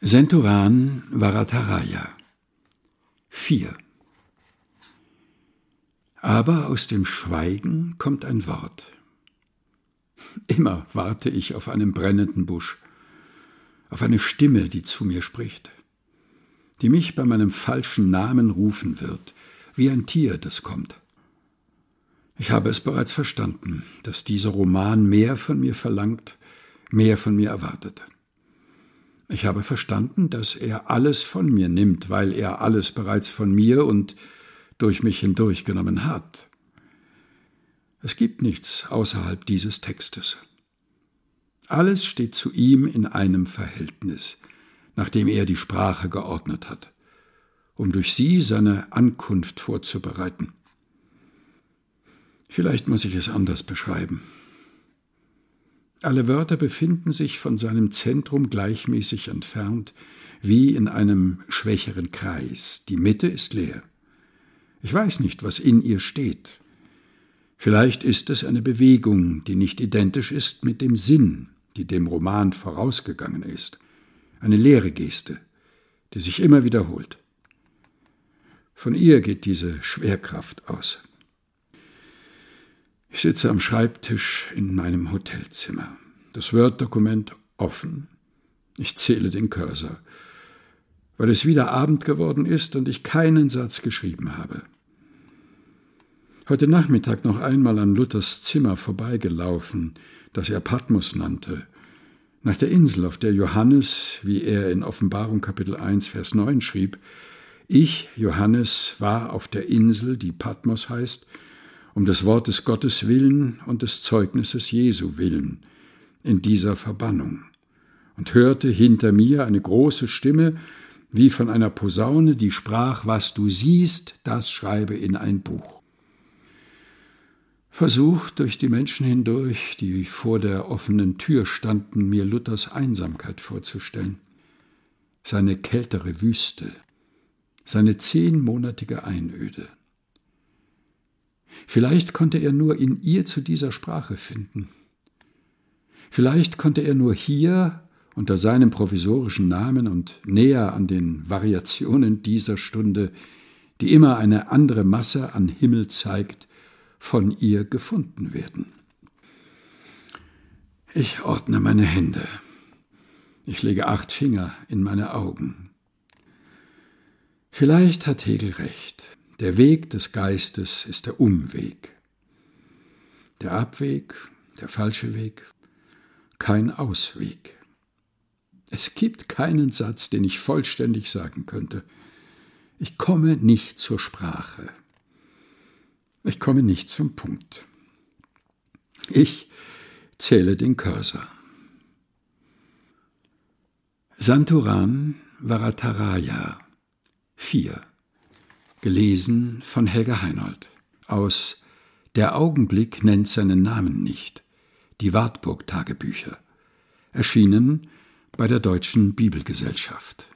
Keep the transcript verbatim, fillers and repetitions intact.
Senturan Varataraya vier. Aber aus dem Schweigen kommt ein Wort. Immer warte ich auf einen brennenden Busch, auf eine Stimme, die zu mir spricht, die mich bei meinem falschen Namen rufen wird, wie ein Tier, das kommt. Ich habe es bereits verstanden, dass dieser Roman mehr von mir verlangt, mehr von mir erwartet. Ich habe verstanden, dass er alles von mir nimmt, weil er alles bereits von mir und durch mich hindurchgenommen hat. Es gibt nichts außerhalb dieses Textes. Alles steht zu ihm in einem Verhältnis, nachdem er die Sprache geordnet hat, um durch sie seine Ankunft vorzubereiten. Vielleicht muss ich es anders beschreiben. Alle Wörter befinden sich von seinem Zentrum gleichmäßig entfernt, wie in einem schwächeren Kreis. Die Mitte ist leer. Ich weiß nicht, was in ihr steht. Vielleicht ist es eine Bewegung, die nicht identisch ist mit dem Sinn, die dem Roman vorausgegangen ist. Eine leere Geste, die sich immer wiederholt. Von ihr geht diese Schwerkraft aus. Ich sitze am Schreibtisch in meinem Hotelzimmer. Das Word-Dokument offen. Ich zähle den Cursor, weil es wieder Abend geworden ist und ich keinen Satz geschrieben habe. Heute Nachmittag noch einmal an Luthers Zimmer vorbeigelaufen, das er Patmos nannte, nach der Insel, auf der Johannes, wie er in Offenbarung Kapitel eins, Vers neun schrieb, ich, Johannes, war auf der Insel, die Patmos heißt, um des Wortes Gottes willen und des Zeugnisses Jesu willen, in dieser Verbannung, und hörte hinter mir eine große Stimme, wie von einer Posaune, die sprach, was du siehst, das schreibe in ein Buch. Versucht durch die Menschen hindurch, die vor der offenen Tür standen, mir Luthers Einsamkeit vorzustellen, seine kältere Wüste, seine zehnmonatige Einöde. Vielleicht konnte er nur in ihr zu dieser Sprache finden. Vielleicht konnte er nur hier, unter seinem provisorischen Namen und näher an den Variationen dieser Stunde, die immer eine andere Masse an Himmel zeigt, von ihr gefunden werden. Ich ordne meine Hände. Ich lege acht Finger in meine Augen. Vielleicht hat Hegel recht. Der Weg des Geistes ist der Umweg. Der Abweg, der falsche Weg, kein Ausweg. Es gibt keinen Satz, den ich vollständig sagen könnte. Ich komme nicht zur Sprache. Ich komme nicht zum Punkt. Ich zähle den Cursor. Senturan Varataraya vier. Gelesen von Helga Heinold aus Der Augenblick nennt seinen Namen nicht. Die Wartburg-Tagebücher. Erschienen bei der Deutschen Bibelgesellschaft.